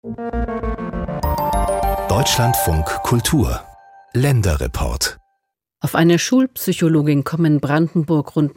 Deutschlandfunk Kultur Länderreport. Auf eine Schulpsychologin kommen in Brandenburg rund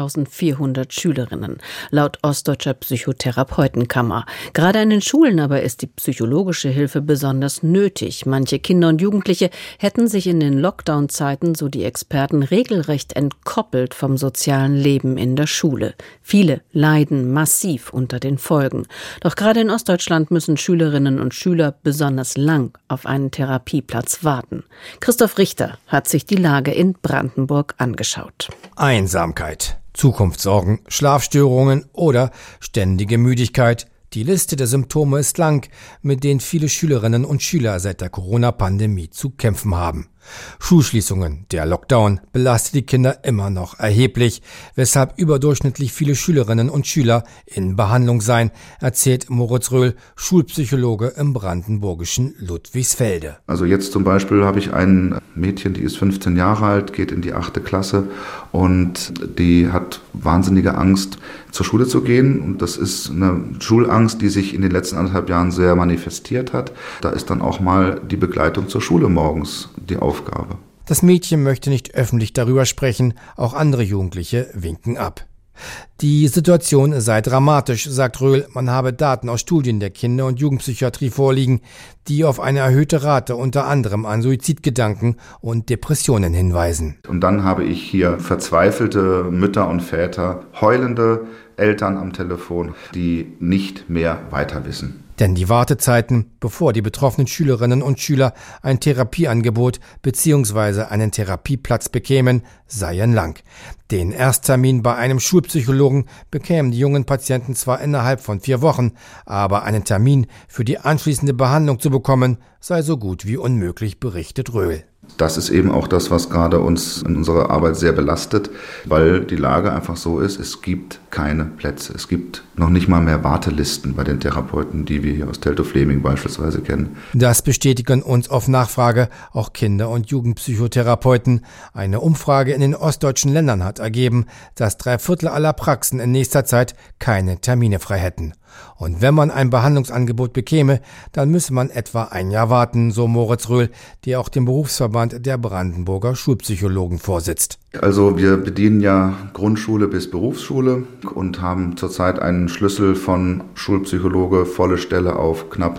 9.400 Schülerinnen, laut Ostdeutscher Psychotherapeutenkammer. Gerade an den Schulen aber ist die psychologische Hilfe besonders nötig. Manche Kinder und Jugendliche hätten sich in den Lockdown-Zeiten, so die Experten, regelrecht entkoppelt vom sozialen Leben in der Schule. Viele leiden massiv unter den Folgen. Doch gerade in Ostdeutschland müssen Schülerinnen und Schüler besonders lang auf einen Therapieplatz warten. Christoph Richter hat sich die Lage in Brandenburg angeschaut. Einsamkeit, Zukunftssorgen, Schlafstörungen oder ständige Müdigkeit. Die Liste der Symptome ist lang, mit denen viele Schülerinnen und Schüler seit der Corona-Pandemie zu kämpfen haben. Schulschließungen, der Lockdown belastet die Kinder immer noch erheblich, weshalb überdurchschnittlich viele Schülerinnen und Schüler in Behandlung seien, erzählt Moritz Röhl, Schulpsychologe im brandenburgischen Ludwigsfelde. Also jetzt zum Beispiel habe ich ein Mädchen, die ist 15 Jahre alt, geht in die 8. Klasse und die hat wahnsinnige Angst, zur Schule zu gehen. Und das ist eine Schulangst, die sich in den letzten 1,5 Jahren sehr manifestiert hat. Da ist dann auch mal die Begleitung zur Schule morgens die Aufgabe. Das Mädchen möchte nicht öffentlich darüber sprechen, auch andere Jugendliche winken ab. Die Situation sei dramatisch, sagt Röhl. Man habe Daten aus Studien der Kinder- und Jugendpsychiatrie vorliegen, die auf eine erhöhte Rate unter anderem an Suizidgedanken und Depressionen hinweisen. Und dann habe ich hier verzweifelte Mütter und Väter, heulende Eltern am Telefon, die nicht mehr weiter wissen. Denn die Wartezeiten, bevor die betroffenen Schülerinnen und Schüler ein Therapieangebot bzw. einen Therapieplatz bekämen, seien lang. Den Ersttermin bei einem Schulpsychologen bekämen die jungen Patienten zwar innerhalb von 4 Wochen, aber einen Termin für die anschließende Behandlung zu bekommen, sei so gut wie unmöglich, berichtet Röhl. Das ist eben auch das, was gerade uns in unserer Arbeit sehr belastet, weil die Lage einfach so ist, es gibt keine Plätze. Es gibt noch nicht mal mehr Wartelisten bei den Therapeuten, die wir hier aus Teltow-Fleming beispielsweise kennen. Das bestätigen uns auf Nachfrage auch Kinder- und Jugendpsychotherapeuten. Eine Umfrage in den ostdeutschen Ländern hat ergeben, dass 3/4 aller Praxen in nächster Zeit keine Termine frei hätten. Und wenn man ein Behandlungsangebot bekäme, dann müsse man etwa ein Jahr warten, so Moritz Röhl, der auch dem Berufsverband der Brandenburger Schulpsychologen vorsitzt. Also wir bedienen ja Grundschule bis Berufsschule und haben zurzeit einen Schlüssel von Schulpsychologe, volle Stelle auf knapp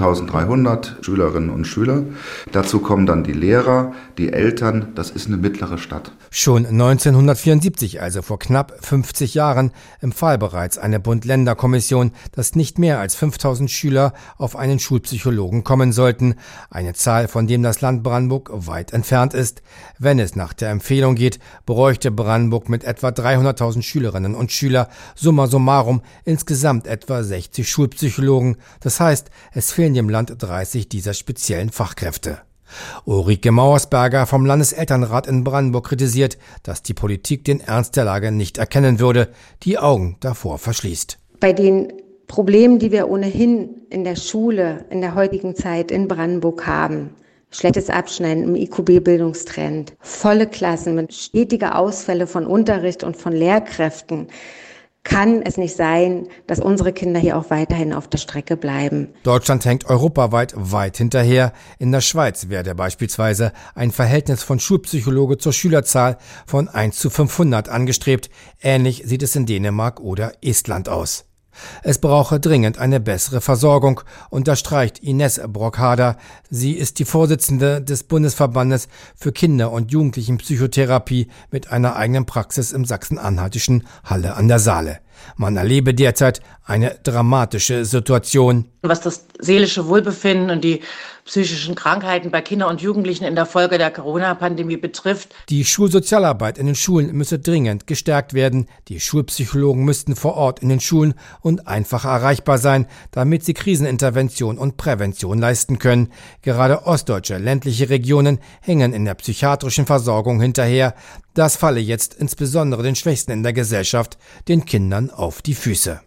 9.300 Schülerinnen und Schüler. Dazu kommen dann die Lehrer, die Eltern, das ist eine mittlere Stadt. Schon 1974, also vor knapp 50 Jahren, empfahl bereits eine Bund-Länder-Kommission, dass nicht mehr als 5.000 Schüler auf einen Schulpsychologen kommen sollten. Eine Zahl, von dem das Land Brandenburg weit entfernt ist. Wenn es nach der Empfehlung geht, bräuchte Brandenburg mit etwa 300.000 Schülerinnen und Schüler summa summarum insgesamt etwa 60 Schulpsychologen. Das heißt, es fehlen dem Land 30 dieser speziellen Fachkräfte. Ulrike Mauersberger vom Landeselternrat in Brandenburg kritisiert, dass die Politik den Ernst der Lage nicht erkennen würde, die Augen davor verschließt. Bei den Problemen, die wir ohnehin in der Schule in der heutigen Zeit in Brandenburg haben, schlechtes Abschneiden im IQB-Bildungstrend, volle Klassen mit stetiger Ausfälle von Unterricht und von Lehrkräften, kann es nicht sein, dass unsere Kinder hier auch weiterhin auf der Strecke bleiben. Deutschland hängt europaweit weit hinterher. In der Schweiz werde beispielsweise ein Verhältnis von Schulpsychologe zur Schülerzahl von 1:500 angestrebt. Ähnlich sieht es in Dänemark oder Estland aus. Es brauche dringend eine bessere Versorgung, unterstreicht Ines Brockhader. Sie ist die Vorsitzende des Bundesverbandes für Kinder- und Jugendlichenpsychotherapie mit einer eigenen Praxis im sachsen-anhaltischen Halle an der Saale. Man erlebe derzeit eine dramatische Situation. Was das seelische Wohlbefinden und die psychischen Krankheiten bei Kindern und Jugendlichen in der Folge der Corona-Pandemie betrifft. Die Schulsozialarbeit in den Schulen müsse dringend gestärkt werden. Die Schulpsychologen müssten vor Ort in den Schulen und einfach erreichbar sein, damit sie Krisenintervention und Prävention leisten können. Gerade ostdeutsche ländliche Regionen hängen in der psychiatrischen Versorgung hinterher. Das falle jetzt insbesondere den Schwächsten in der Gesellschaft, den Kindern, auf die Füße.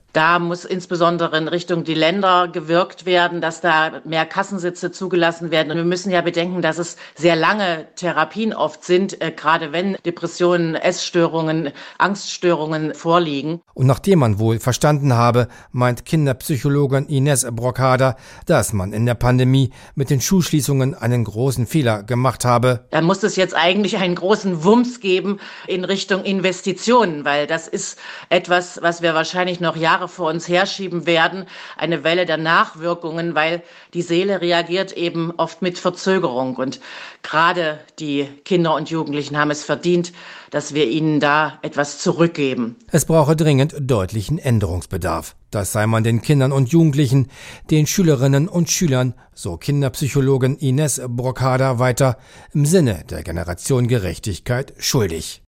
Da muss insbesondere in Richtung die Länder gewirkt werden, dass da mehr Kassensitze zugelassen werden. Und wir müssen ja bedenken, dass es sehr lange Therapien oft sind, gerade wenn Depressionen, Essstörungen, Angststörungen vorliegen. Und nachdem man wohl verstanden habe, meint Kinderpsychologin Ines Brockader, dass man in der Pandemie mit den Schulschließungen einen großen Fehler gemacht habe. Dann muss es jetzt eigentlich einen großen Wumms geben in Richtung Investitionen, weil das ist etwas, was wir wahrscheinlich noch Jahre vor uns herschieben werden, eine Welle der Nachwirkungen, weil die Seele reagiert eben oft mit Verzögerung. Und gerade die Kinder und Jugendlichen haben es verdient, dass wir ihnen da etwas zurückgeben. Es brauche dringend deutlichen Änderungsbedarf. Das sei man den Kindern und Jugendlichen, den Schülerinnen und Schülern, so Kinderpsychologin Ines Brockader weiter, im Sinne der Generation Gerechtigkeit schuldig.